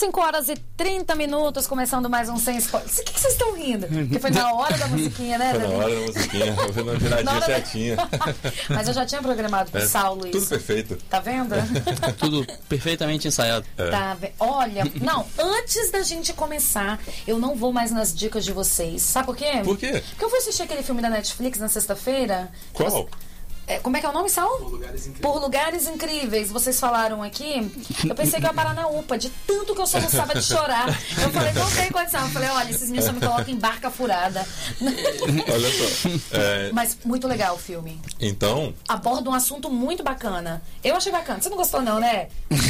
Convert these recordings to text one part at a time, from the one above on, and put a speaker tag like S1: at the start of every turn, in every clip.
S1: 5h30, começando mais um Sem Spoilers. O que vocês estão rindo? Porque foi na hora da musiquinha, né,
S2: Foi na hora da musiquinha, foi na viradinha certinha.
S1: Mas eu já tinha programado pro Saulo isso.
S2: Tudo perfeito.
S1: Tá vendo?
S3: Tudo perfeitamente ensaiado.
S1: Tá, olha, não, antes da gente começar, eu não vou mais nas dicas de vocês. Sabe por quê?
S2: Por quê?
S1: Porque eu fui assistir aquele filme da Netflix na sexta-feira.
S2: Qual?
S1: Como é que é o nome, Saul?
S4: Por Lugares Incríveis.
S1: Por Lugares Incríveis. Vocês falaram aqui. Eu pensei que eu ia parar na UPA, de tanto que eu soluçava de chorar. Eu falei, não tem condição. Eu falei, olha, esses meninos só me colocam em barca furada.
S2: Olha só.
S1: Mas muito legal o filme.
S2: Então...
S1: Aborda um assunto muito bacana. Eu achei bacana. Você não gostou não, né?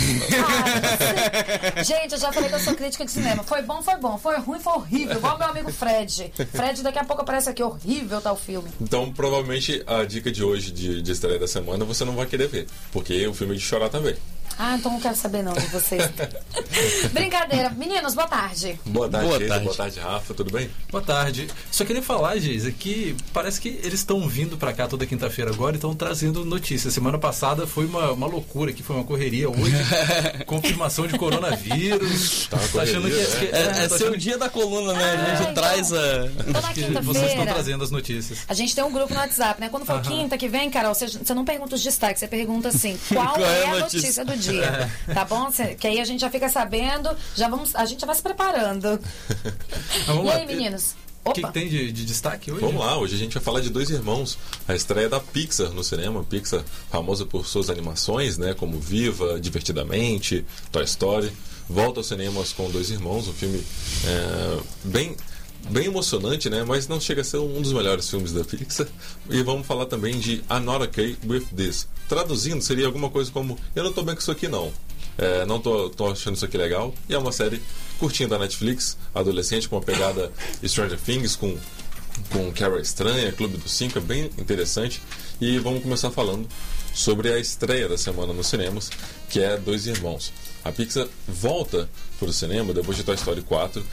S1: Gente, eu já falei que eu sou crítica de cinema. Foi bom, foi bom. Foi ruim, foi horrível. Igual meu amigo Fred. Fred, daqui a pouco aparece aqui. Horrível tá o filme.
S2: Então, provavelmente, a dica de hoje, de estreia da semana, você não vai querer ver. Porque o filme é de chorar também.
S1: Ah, então não quero saber não de vocês. Brincadeira. Meninos, boa tarde.
S2: Boa tarde,
S3: Boa
S2: Geisa.
S3: tarde.
S2: Boa tarde, Rafa. Tudo bem?
S4: Boa tarde. Só queria falar, Geisa, que parece que eles estão vindo pra cá toda quinta-feira agora e estão trazendo notícias. Semana passada foi uma loucura, que foi uma correria. Hoje, confirmação de coronavírus.
S2: Tá uma correria,
S4: achando que
S3: É
S4: tô
S3: seu
S4: achando
S3: dia da coluna, né? A gente
S1: então.
S3: traz a...
S1: Então na
S4: que vocês estão
S1: quinta-feira
S4: trazendo as notícias.
S1: a gente tem um grupo no WhatsApp, né? Quando for quinta que vem, Carol, você não pergunta os destaques, você pergunta assim, qual é a notícia do dia? Tá bom? Que aí a gente já fica sabendo, a gente já vai se preparando.
S4: Vamos
S1: E
S4: lá.
S1: aí, meninos?
S4: O que
S1: Opa!
S4: tem de destaque hoje?
S2: Vamos lá, hoje a gente vai falar de Dois Irmãos, a estreia da Pixar no cinema. Pixar, famosa por suas animações, né, como Viva, Divertidamente, Toy Story, volta aos cinemas com Dois Irmãos, um filme bem emocionante, né, mas não chega a ser um dos melhores filmes da Pixar. E vamos falar também de I'm Not Okay With This. Traduzindo, seria alguma coisa como Eu não tô bem com isso aqui não. Não tô achando isso aqui legal. E é uma série curtinha da Netflix, adolescente, com uma pegada Stranger Things, com Carol Estranha, Clube dos Cinco, é bem interessante. E vamos começar falando sobre a estreia da semana nos cinemas, que é Dois Irmãos. A Pixar volta para o cinema depois de Toy Story 4.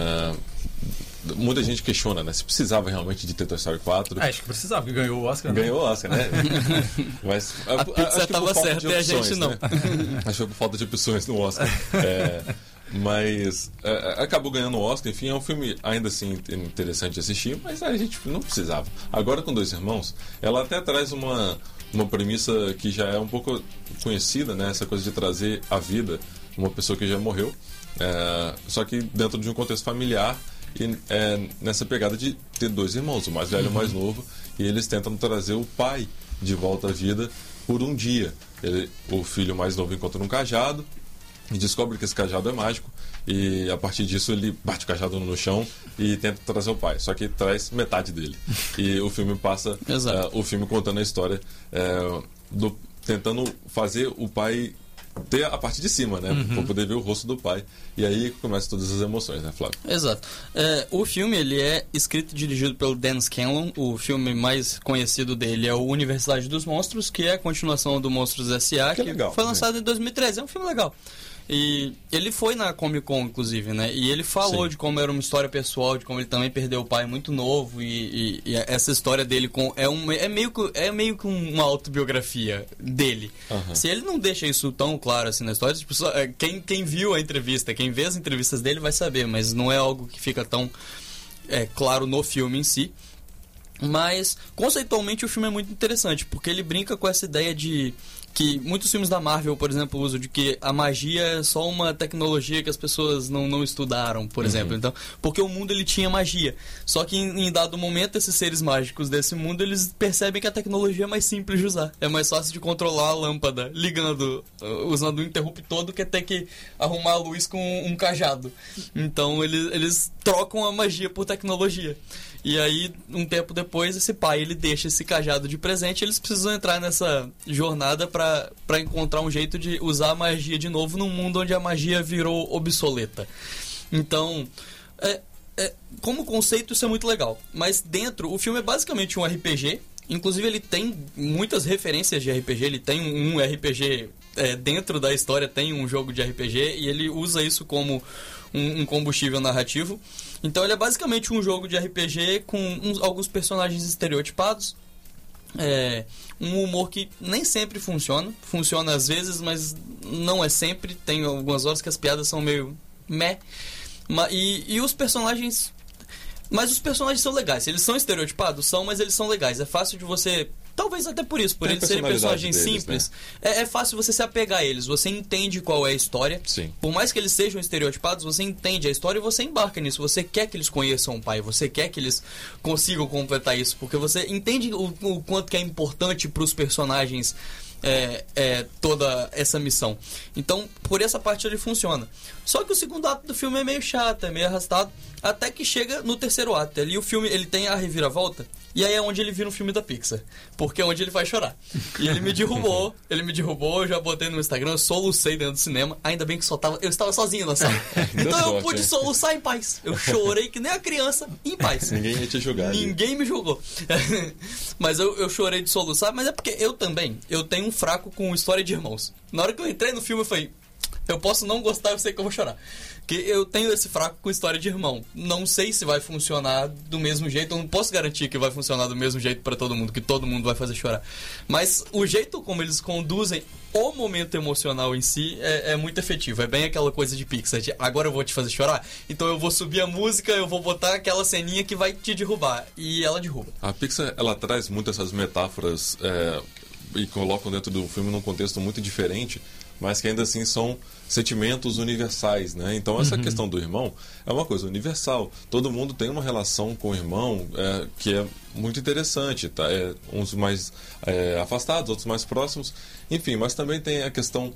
S2: Muita gente questiona, né, se precisava realmente de ter Toy Story 4.
S4: Acho que precisava, porque ganhou o Oscar. Né?
S2: Ganhou o Oscar, né? Mas
S3: A Pixar estava certa e a gente não.
S2: Né? Acho que foi por falta de opções no Oscar. Mas acabou ganhando o Oscar. Enfim, é um filme ainda assim interessante de assistir, mas a gente não precisava. Agora, com Dois Irmãos, ela até traz uma premissa que já é um pouco conhecida, né? Essa coisa de trazer à vida uma pessoa que já morreu, só que dentro de um contexto familiar. E nessa pegada de ter dois irmãos, o mais velho e o mais novo, e eles tentam trazer o pai de volta à vida por um dia. O filho mais novo encontra um cajado e descobre que esse cajado é mágico, e a partir disso ele bate o cajado no chão e tenta trazer o pai, só que traz metade dele. E o filme passa o filme contando a história tentando fazer o pai ter a parte de cima, né? Pra poder ver o rosto do pai. E aí começam todas as emoções, né, Flávio?
S3: Exato. O filme ele é escrito e dirigido pelo Dan Scanlon. O filme mais conhecido dele é o Universidade dos Monstros, que é a continuação do Monstros S.A., que
S2: legal,
S3: foi lançado em 2013. É um filme legal. E ele foi na Comic Con, inclusive, né? E ele falou
S2: Sim.
S3: de como era uma história pessoal, de como ele também perdeu o pai muito novo. E essa história dele é meio que uma autobiografia dele. Se ele não deixa isso tão claro assim na história, tipo, quem viu a entrevista, quem vê as entrevistas dele vai saber, mas não é algo que fica tão claro no filme em si. Mas, conceitualmente, o filme é muito interessante, porque ele brinca com essa ideia de que muitos filmes da Marvel, por exemplo, usam de que a magia é só uma tecnologia que as pessoas não estudaram, por exemplo. Então, porque o mundo ele tinha magia. Só que em dado momento, esses seres mágicos desse mundo, eles percebem que a tecnologia é mais simples de usar. É mais fácil de controlar a lâmpada, usando um interruptor, do que ter que arrumar a luz com um cajado. Então, eles trocam a magia por tecnologia. E aí, um tempo depois, esse pai, ele deixa esse cajado de presente, e eles precisam entrar nessa jornada para encontrar um jeito de usar a magia de novo num mundo onde a magia virou obsoleta. Então, como conceito, isso é muito legal. Mas dentro, o filme é basicamente um RPG. Inclusive, ele tem muitas referências de RPG. Ele tem um RPG dentro da história, tem um jogo de RPG, e ele usa isso como um combustível narrativo. Então ele é basicamente um jogo de RPG com alguns personagens estereotipados. Um humor que nem sempre funciona às vezes, mas não é sempre. Tem algumas horas que as piadas são meio meh. E os personagens... Mas os personagens são legais. Eles são estereotipados? São, mas eles são legais. É fácil de você... Talvez até por isso, por eles serem personagens deles, simples, né? É fácil você se apegar a eles. Você entende qual é a história.
S2: Sim.
S3: Por mais que eles sejam estereotipados, você entende a história e você embarca nisso. Você quer que eles conheçam o pai, você quer que eles consigam completar isso, porque você entende o quanto que é importante para os personagens toda essa missão. Então, por essa parte ele funciona. Só que o segundo ato do filme é meio chato, é meio arrastado, até que chega no terceiro ato. Ali o filme ele tem a reviravolta, e aí é onde ele vira um filme da Pixar, porque é onde ele vai chorar. E ele me derrubou, eu já botei no Instagram, eu solucei dentro do cinema, ainda bem que eu estava sozinho na sala. Então eu pude soluçar em paz. Eu chorei que nem a criança, em paz.
S2: Ninguém ia te julgar.
S3: Ninguém me julgou. Mas eu chorei de soluçar, mas é porque eu tenho um fraco com história de irmãos. Na hora que eu entrei no filme, eu falei, eu posso não gostar, eu sei que eu vou chorar. Porque eu tenho esse fraco com história de irmão. Não sei se vai funcionar do mesmo jeito. Eu não posso garantir que vai funcionar do mesmo jeito pra todo mundo, que todo mundo vai fazer chorar. Mas o jeito como eles conduzem o momento emocional em si é muito efetivo. É bem aquela coisa de Pixar, de agora eu vou te fazer chorar, então eu vou subir a música, eu vou botar aquela ceninha que vai te derrubar. E ela derruba.
S2: A Pixar, ela traz muito essas metáforas e colocam dentro do filme num contexto muito diferente, mas que ainda assim são sentimentos universais, né? Então essa questão do irmão é uma coisa universal. Todo mundo tem uma relação com o irmão que é muito interessante, tá? Uns mais afastados, outros mais próximos, enfim, mas também tem a questão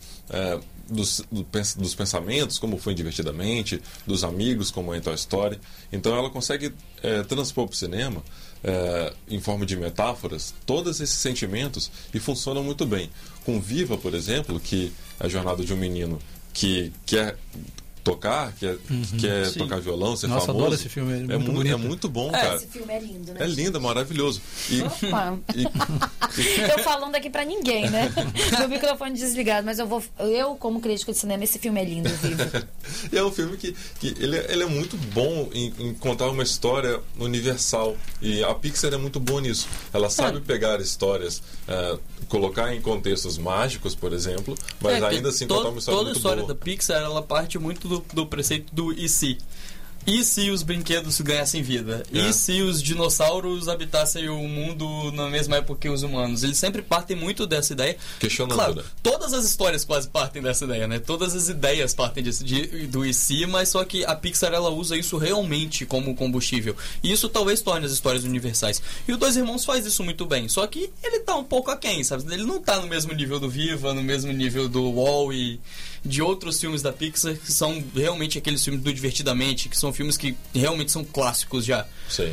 S2: dos pensamentos, como foi em Divertidamente, dos amigos, como em Toy Story. Então ela consegue transpor para o cinema em forma de metáforas todos esses sentimentos e funciona muito bem. Com Viva, por exemplo, que é a jornada de um menino que quer tocar, quer tocar violão, ser famoso.
S4: Adoro esse filme,
S2: é muito bom, cara.
S1: Esse filme é lindo, né?
S2: É lindo, é maravilhoso.
S1: Eu falando aqui pra ninguém, né? Meu microfone desligado, mas eu como crítico de cinema, esse filme é lindo, Vivo.
S2: E é um filme que ele é muito bom em contar uma história universal. E a Pixar é muito boa nisso. Ela sabe pegar histórias, colocar em contextos mágicos, por exemplo, mas ainda assim contar uma história muito boa.
S3: Toda a história da Pixar, ela parte muito do preceito do e se. E se os brinquedos ganhassem vida? E se os dinossauros habitassem o mundo na mesma época que os humanos? Eles sempre partem muito dessa ideia.
S2: Questionando,
S3: claro,
S2: né?
S3: Todas as histórias quase partem dessa ideia, né? Todas as ideias partem do e se, mas só que a Pixar, ela usa isso realmente como combustível. E isso talvez torne as histórias universais. E o Dois Irmãos faz isso muito bem. Só que ele tá um pouco aquém, sabe? Ele não tá no mesmo nível do Viva, no mesmo nível do Wall e de outros filmes da Pixar, que são realmente aqueles filmes do Divertidamente, que são filmes que realmente são clássicos já.
S2: Sim.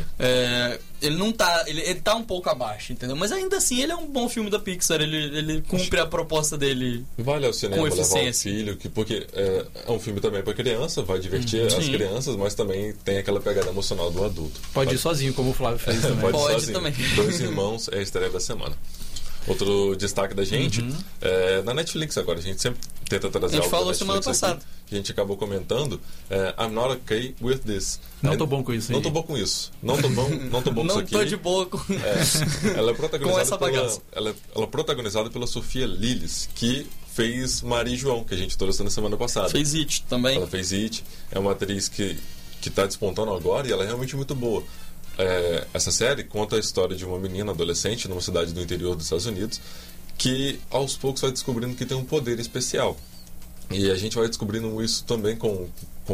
S3: Ele não tá... Ele tá um pouco abaixo, entendeu? Mas ainda assim, ele é um bom filme da Pixar. Ele cumpre a proposta dele.
S2: Vale ao cinema
S3: com
S2: levar
S3: eficiência.
S2: o filho, porque é um filme também para criança, vai divertir as crianças, mas também tem aquela pegada emocional do adulto.
S4: Pode ir sozinho, como o Flávio fez também.
S3: Pode também.
S2: Dois Irmãos é a estreia da semana. Outro destaque da gente é na Netflix agora. A gente sempre tenta trazer algo.
S3: A gente falou semana passada.
S2: A gente acabou comentando I'm not okay with this.
S4: Não tô bom com isso.
S2: Não tô bom com isso. Não tô bom com isso aqui.
S3: Não tô de boa com...
S2: Ela é protagonizada
S3: com essa bagaça.
S2: Ela é protagonizada pela Sofia Lillis, que fez Maria e João, que a gente trouxe na semana passada.
S3: Fez It também.
S2: Ela fez It. É uma atriz que tá despontando agora e ela é realmente muito boa. Essa série conta a história de uma menina adolescente numa cidade do interior dos Estados Unidos que aos poucos vai descobrindo que tem um poder especial. E a gente vai descobrindo isso também com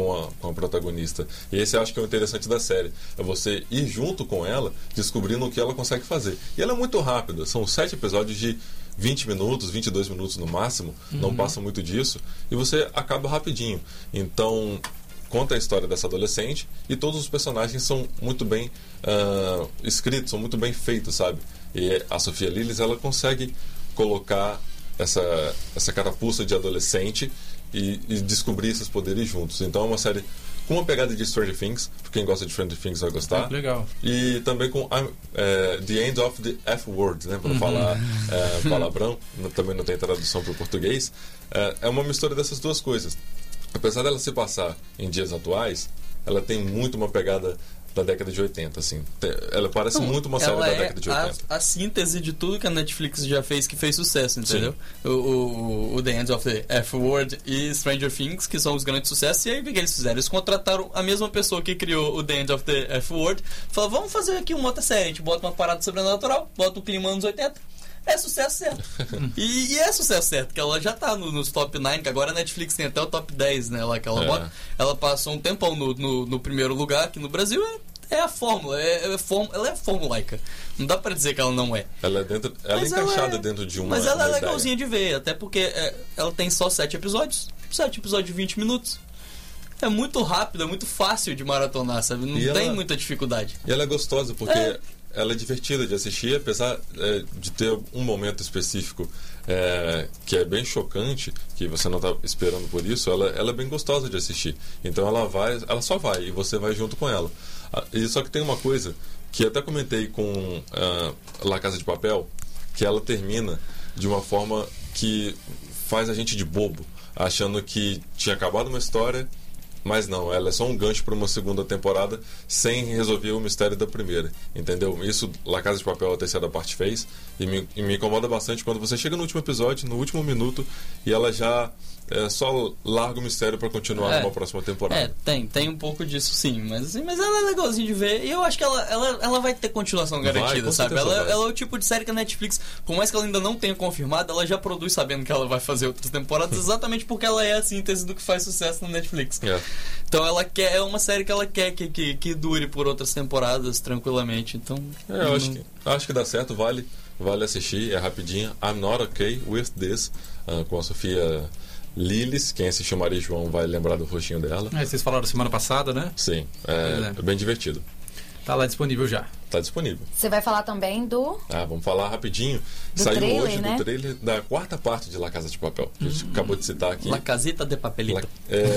S2: a protagonista. E esse eu acho que é o interessante da série. É você ir junto com ela, descobrindo o que ela consegue fazer. E ela é muito rápida. São 7 episódios de 20 minutos, 22 minutos no máximo. Não passa muito disso. E você acaba rapidinho. Então... conta a história dessa adolescente e todos os personagens são muito bem escritos, são muito bem feitos, sabe? E a Sofia Lillis, ela consegue colocar essa carapuça de adolescente e descobrir esses poderes juntos. Então é uma série com uma pegada de Stranger Things, quem gosta de Stranger Things vai gostar.
S4: Legal.
S2: E também com The End of the F-Word, né? Para não falar palavrão, também não tem tradução para o português. É uma mistura dessas duas coisas. Apesar dela se passar em dias atuais, ela tem muito uma pegada da década de 80, assim. Ela parece muito uma série da década de 80.
S3: A síntese de tudo que a Netflix já fez que fez sucesso, entendeu? O The End of the F-Word e Stranger Things, que são os grandes sucessos. E aí o que eles fizeram? Eles contrataram a mesma pessoa que criou o The End of the F-Word, falou, vamos fazer aqui uma outra série, a gente bota uma parada sobrenatural, bota um clima anos 80. É sucesso certo. E é sucesso certo, que ela já tá nos top 9, que agora a Netflix tem até o top 10, né? Lá que ela bota. Ela passou um tempão no primeiro lugar aqui no Brasil. É a fórmula, ela é formulaica. Não dá pra dizer que ela não é.
S2: Ela é encaixada dentro de uma.
S3: Mas ela é
S2: ideia.
S3: legalzinha de ver, até porque ela tem só 7 episódios. 7 episódios de 20 minutos. É muito rápido, é muito fácil de maratonar, sabe? Não tem muita dificuldade.
S2: E ela é gostosa, porque ela é divertida de assistir, apesar de ter um momento específico que é bem chocante, que você não está esperando por isso, ela é bem gostosa de assistir. Então ela só vai, e você vai junto com ela. E só que tem uma coisa, que até comentei com La Casa de Papel, que ela termina de uma forma que faz a gente de bobo, achando que tinha acabado uma história, mas não, ela é só um gancho para uma segunda temporada sem resolver o mistério da primeira, entendeu? Isso La Casa de Papel, a terceira parte, fez, e me incomoda bastante quando você chega no último episódio, no último minuto, e ela já só larga o mistério para continuar numa próxima temporada.
S3: Tem um pouco disso sim, mas ela é legalzinha de ver, e eu acho que ela vai ter continuação garantida, sabe? Ela é o tipo de série que a Netflix, por mais que ela ainda não tenha confirmado, ela já produz sabendo que ela vai fazer outras temporadas, exatamente porque ela é a síntese do que faz sucesso na Netflix. Então é uma série que ela quer que dure por outras temporadas tranquilamente. Então
S2: eu acho que dá certo, vale assistir, é rapidinho. I'm Not Okay With This, com a Sofia Lillis. Quem assistiu Maria João vai lembrar do rostinho dela.
S4: Vocês falaram semana passada, né?
S2: Sim, é bem divertido.
S4: Tá lá disponível já.
S2: Tá disponível.
S1: Você vai falar também do...
S2: vamos falar rapidinho. Saiu trailer, hoje do trailer da quarta parte de La Casa de Papel, que a gente acabou de citar aqui.
S3: La Casita de Papelito.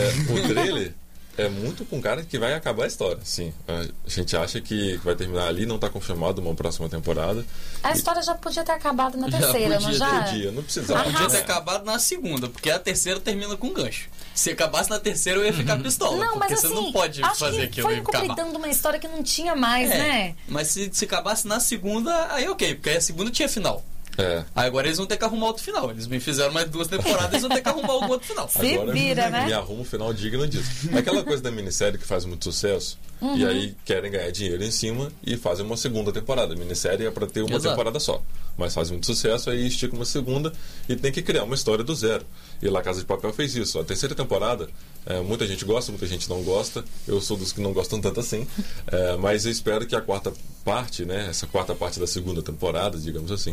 S2: O trailer é muito com cara que vai acabar a história, sim. A gente acha que vai terminar ali, não está confirmado uma próxima temporada.
S1: A história já podia ter acabado na terceira, não já?
S2: Não precisava.
S3: Podia ter acabado na segunda, porque a terceira termina com gancho. Se acabasse na terceira, eu ia ficar pistola.
S1: Não,
S3: porque
S1: mas
S3: você
S1: assim,
S3: não pode fazer aquilo
S1: e acabar. Foi completando uma história que não tinha mais, né?
S3: Mas se acabasse na segunda, aí ok, porque aí a segunda tinha final. Aí agora eles vão ter que arrumar outro final. Eles me fizeram mais 2 temporadas, eles vão ter que arrumar algum outro final.
S1: Agora, vira, né?
S2: Me arruma um final digno disso. É aquela coisa da minissérie que faz muito sucesso, e aí querem ganhar dinheiro em cima e fazem uma segunda temporada. A minissérie é para ter uma temporada só, mas faz muito sucesso, aí estica uma segunda e tem que criar uma história do zero. E La Casa de Papel fez isso. A terceira temporada, muita gente gosta, muita gente não gosta. Eu sou dos que não gostam tanto assim. Mas eu espero que a quarta parte, né, essa quarta parte da segunda temporada, digamos assim,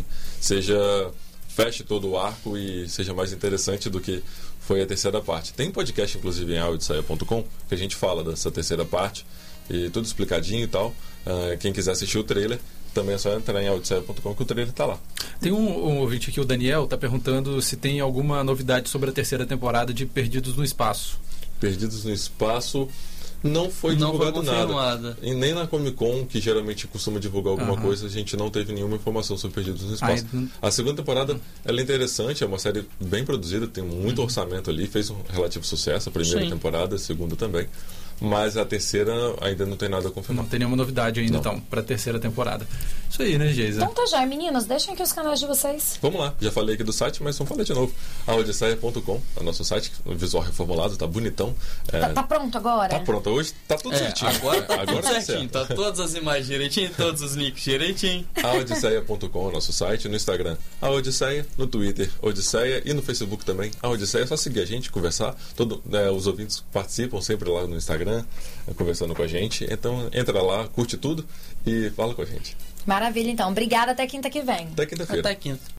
S2: feche todo o arco e seja mais interessante do que foi a terceira parte. Tem podcast, inclusive, em audiosaia.com, que a gente fala dessa terceira parte, e tudo explicadinho e tal. Quem quiser assistir o trailer, também é só entrar em audiosaia.com que o trailer está lá.
S4: Tem um ouvinte aqui, o Daniel, está perguntando se tem alguma novidade sobre a terceira temporada de Perdidos no Espaço.
S2: Perdidos no Espaço não foi divulgado nada. E nem na Comic Con, que geralmente costuma divulgar alguma coisa, a gente não teve nenhuma informação sobre Perdidos no Espaço. A segunda temporada ela é interessante, é uma série bem produzida, tem muito orçamento ali, fez um relativo sucesso, a primeira temporada, a segunda também. Mas a terceira ainda não tem nada a confirmar.
S4: Não tem nenhuma novidade ainda, então, para a terceira temporada. Isso aí, né, Geisa?
S1: Então tá já, meninos, deixem aqui os canais de vocês.
S2: Vamos lá, já falei aqui do site, mas vamos falar de novo. audiosaia.com, é o nosso site, o visual reformulado, tá bonitão.
S1: Tá pronto agora?
S2: Tá pronto, hoje tá tudo certinho.
S3: Agora tá tudo certinho, tá todas as imagens direitinho, todos os links direitinho.
S2: audiosaia.com é o nosso site, no Instagram, a Odisseia, no Twitter, Odisseia, e no Facebook também, a Odisseia. É só seguir a gente, conversar. Os ouvintes participam sempre lá no Instagram, conversando com a gente. Então entra lá, curte tudo e fala com a gente.
S1: Maravilha, então. Obrigada, até quinta que vem.
S2: Até quinta-feira.
S3: Até quinta.